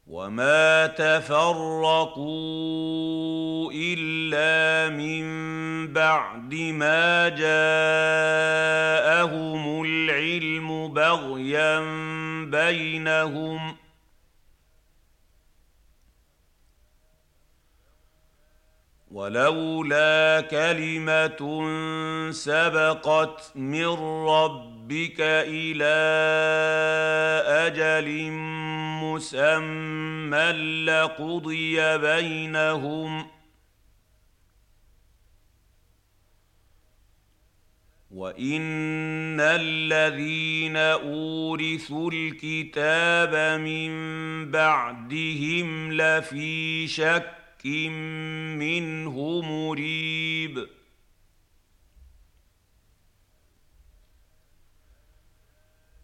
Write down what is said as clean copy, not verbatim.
وما تفرقوا إلا من بعد ما جاءهم العلم بغيا بينهم ولولا كلمة سبقت من ربك إلى أجل مسمى لقضي بينهم وإن الذين أورثوا الكتاب من بعدهم لفي شك منه مريب